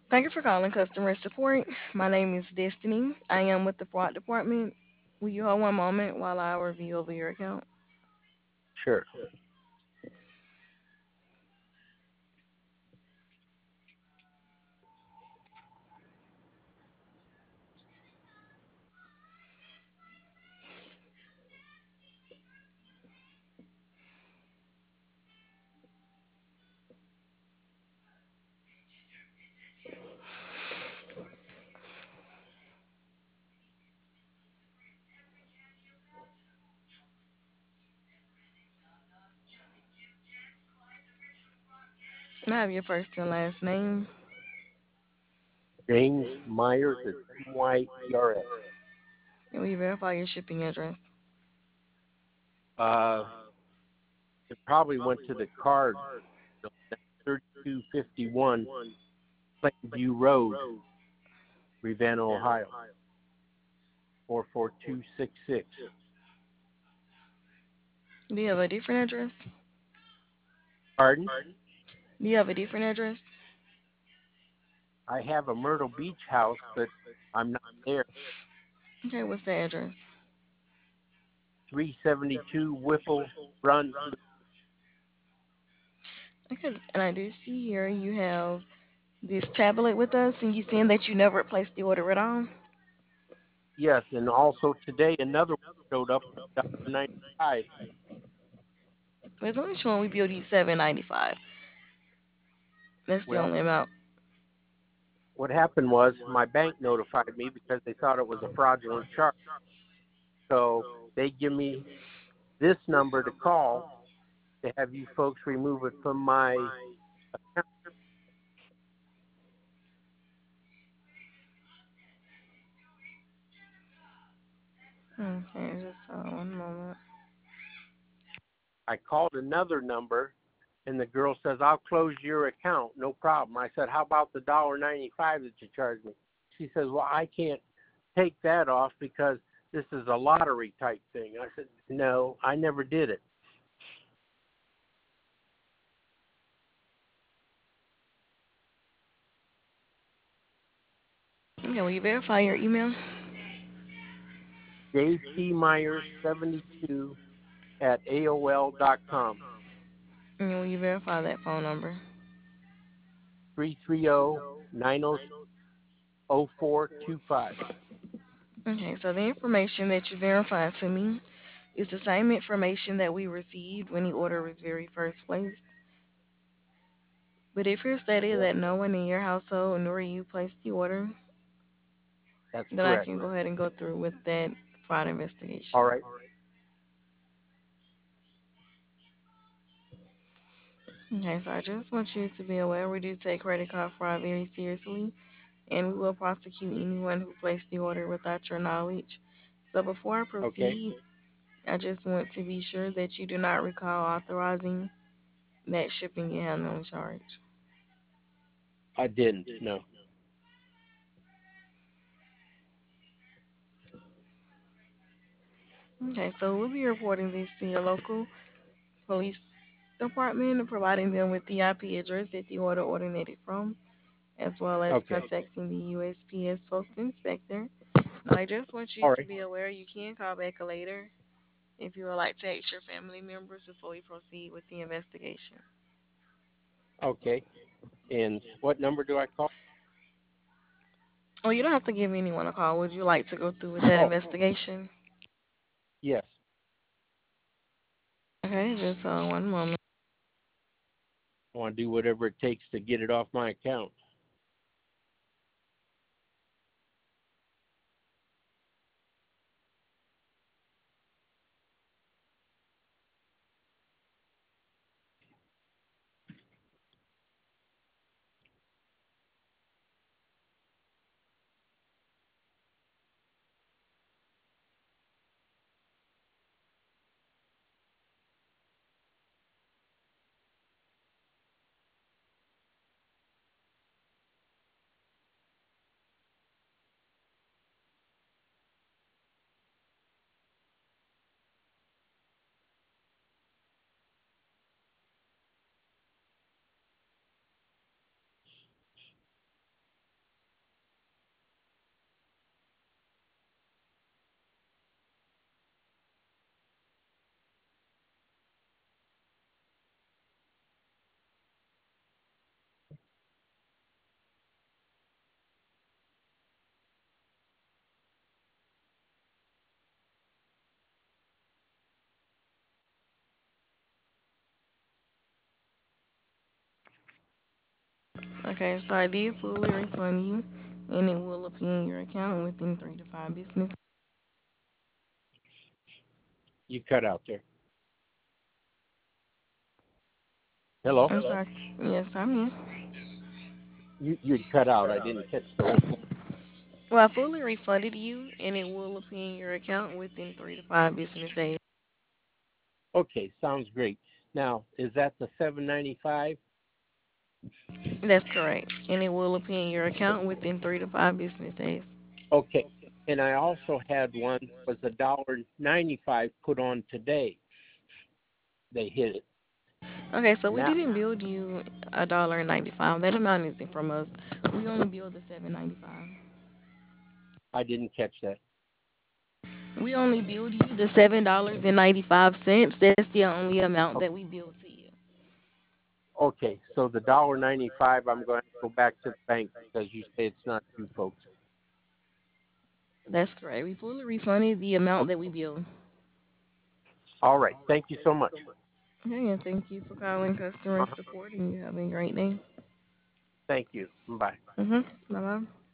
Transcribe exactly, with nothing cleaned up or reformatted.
Thank you for calling customer support. My name is Destiny. I am with the fraud department. Will you hold one moment while I review over your account? Sure. I have your first and last name. James Myers at M Y E R S. And will you verify your shipping address? Uh, it probably went to the card, thirty-two fifty-one Plainview Road, Ravenna, Ohio, four four two six six. Do you have a different address? Pardon? Do you have a different address? I have a Myrtle Beach house, but I'm not there. Okay, what's the address? three seventy-two Whipple Run. Okay, and I do see here you have this tablet with us, and you saying that you never placed the order at all. Yes, and also today another one showed up, ninety-five. But it's only showing we billed you seven ninety five. That's the Well, only amount. what happened was my bank notified me because they thought it was a fraudulent charge. So they give me this number to call to have you folks remove it from my account. Okay, just uh, one moment. I called another number and the girl says, I'll close your account, no problem. I said, how about the one dollar ninety-five that you charged me? She says, well, I can't take that off because this is a lottery type thing. I said, no, I never did it. Okay, will you verify your email? J C Myers seventy-two at A O L dot com. And will you verify that phone number? three three zero nine zero zero four two five. Okay, so the information that you verified to me is the same information that we received when the order was very first placed. But if you're stating Yes, that no one in your household nor you placed the order, that's then I correct. can go ahead and go through with that fraud All investigation. right. Okay, so I just want you to be aware we do take credit card fraud very seriously, and we will prosecute anyone who placed the order without your knowledge. So before I Okay. proceed, I just want to be sure that you do not recall authorizing that shipping and handling charge. I didn't. No. Okay, so we'll be reporting this to your local police department and providing them with the I P address that the order originated from, as well as Okay. contacting the U S P S post inspector. Now, I just want you All to right. be aware you can call back later if you would like to ask your family members before we proceed with the investigation. Okay. And what number do I call? Oh, you don't have to give anyone a call. Would you like to go through with that Oh, investigation? yes. Okay, just uh, one moment. I want to do whatever it takes to get it off my account. Okay, so I did fully refund you, and it will appear in your account within three to five business. You cut out there. Hello? I'm sorry. Yes, I'm here. You you cut out. I didn't catch the whole thing. Well, I fully refunded you, and it will appear in your account within three to five business days. Okay, sounds great. Now, is that the seven ninety-five? That's correct, and it will appear in your account within three to five business days. Okay. And I also had one was a dollar ninety-five put on today. They hit it. Okay, so And we that didn't build you a dollar ninety five. That amount isn't from us. We only build the seven ninety five. I didn't catch that. We only build you the seven dollars and ninety five cents. That's the only amount O- that we build to you. Okay, so the dollar ninety-five, I'm going to go back to the bank because you say it's not you folks. That's correct. We fully refunded the amount O- that we build. All right. Thank you so much. Okay, and thank you for calling customer Uh-huh. support, and you have a great day. Thank you. Bye. Mhm. Bye bye.